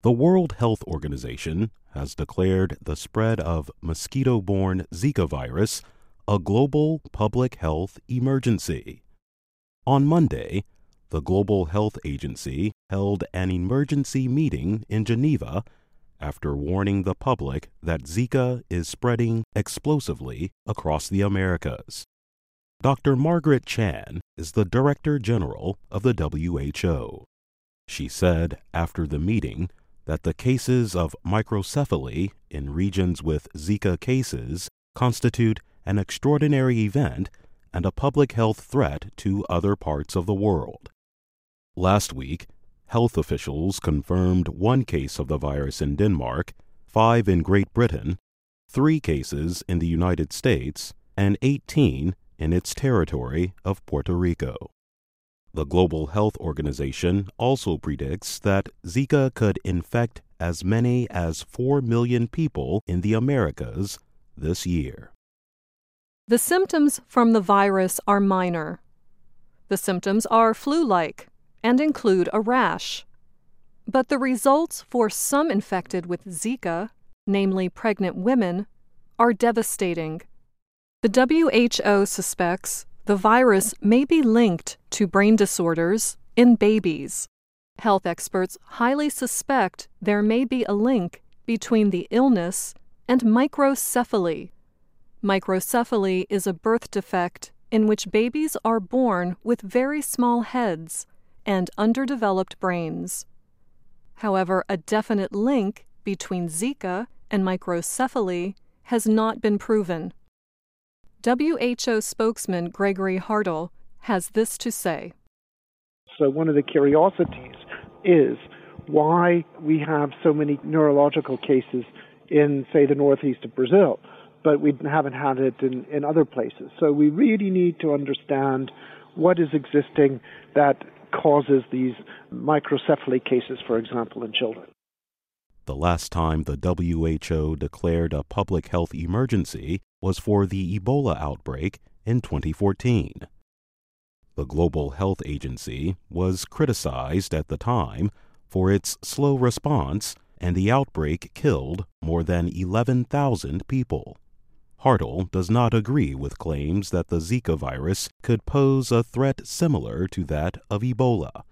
The World Health Organization has declared the spread of mosquito-borne Zika virus a global public health emergency. On Monday, the Global Health Agency held an emergency meeting in Geneva after warning the public that Zika is spreading explosively across the Americas. Dr. Margaret Chan is the Director General of the WHO. She said after the meeting that the cases of microcephaly in regions with Zika cases constitute an extraordinary event and a public health threat to other parts of the world. Last week, health officials confirmed 1 case of the virus in Denmark, 5 in Great Britain, 3 cases in the United States, and 18 in its territory of Puerto Rico. The Global Health Organization also predicts that Zika could infect as many as 4 million people in the Americas this year. The symptoms from the virus are minor. The symptoms are flu-like and include a rash. But the results for some infected with Zika, namely pregnant women, are devastating. The WHO suspects the virus may be linked to brain disorders in babies. Health experts highly suspect there may be a link between the illness and microcephaly. Microcephaly is a birth defect in which babies are born with very small heads and underdeveloped brains. However, a definite link between Zika and microcephaly has not been proven. WHO spokesman Gregory Hartl has this to say. So one of the curiosities is why we have so many neurological cases in, say, the northeast of Brazil, but we haven't had it in other places. So we really need to understand what is existing that causes these microcephaly cases, for example, in children. The last time the WHO declared a public health emergency was for the Ebola outbreak in 2014. The Global Health Agency was criticized at the time for its slow response, and the outbreak killed more than 11,000 people. Hartl does not agree with claims that the Zika virus could pose a threat similar to that of Ebola.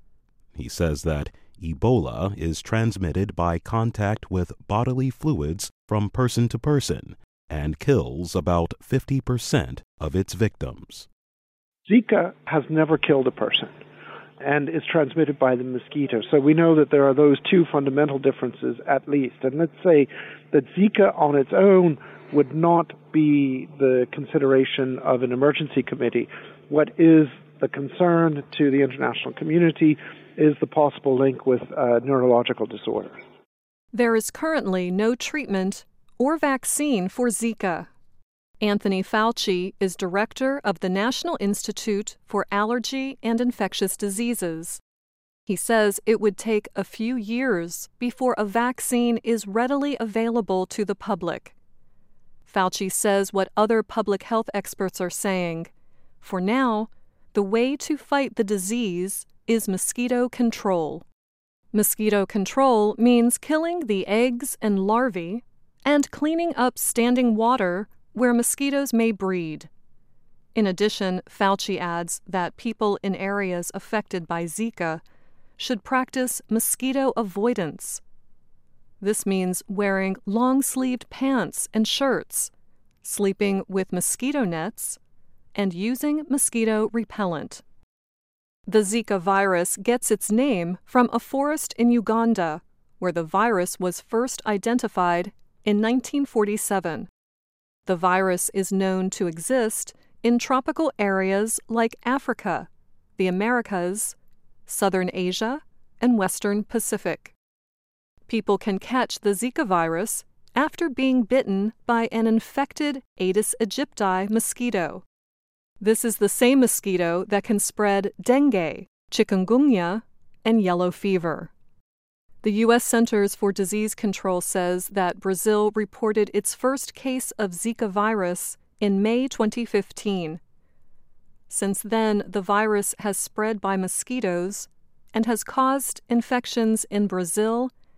He says that Ebola is transmitted by contact with bodily fluids from person to person and kills about 50% of its victims. Zika has never killed a person and is transmitted by the mosquito. So we know that there are those 2 fundamental differences at least. And let's say that Zika on its own would not be the consideration of an emergency committee. What is the concern to the international community is the possible link with neurological disorders. There is currently no treatment or vaccine for Zika. Anthony Fauci is director of the National Institute for Allergy and Infectious Diseases. He says it would take a few years before a vaccine is readily available to the public. Fauci says what other public health experts are saying. For now, the way to fight the disease is mosquito control. Mosquito control means killing the eggs and larvae and cleaning up standing water where mosquitoes may breed. In addition, Fauci adds that people in areas affected by Zika should practice mosquito avoidance. This means wearing long-sleeved pants and shirts, sleeping with mosquito nets, and using mosquito repellent. The Zika virus gets its name from a forest in Uganda, where the virus was first identified in 1947. The virus is known to exist in tropical areas like Africa, the Americas, Southern Asia, and Western Pacific. People can catch the Zika virus after being bitten by an infected Aedes aegypti mosquito. This is the same mosquito that can spread dengue, chikungunya, and yellow fever. The U.S. Centers for Disease Control says that Brazil reported its first case of Zika virus in May 2015. Since then, the virus has spread by mosquitoes and has caused infections in Brazil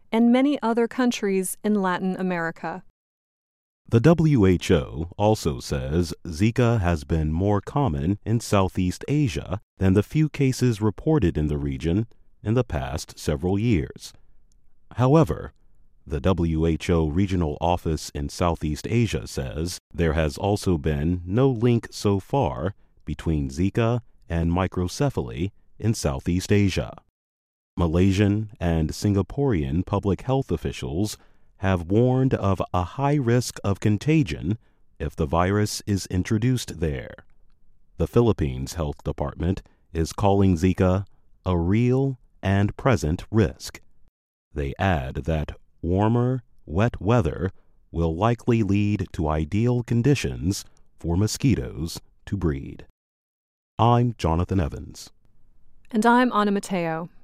and many other countries in Latin America. The WHO also says Zika has been more common in Southeast Asia than the few cases reported in the region in the past several years. However, the WHO Regional Office in Southeast Asia says there has also been no link so far between Zika and microcephaly in Southeast Asia. Malaysian and Singaporean public health officials have warned of a high risk of contagion if the virus is introduced there. The Philippines Health Department is calling Zika a real and present risk. They add that warmer, wet weather will likely lead to ideal conditions for mosquitoes to breed. I'm Jonathan Evans. And I'm Anna Matteo.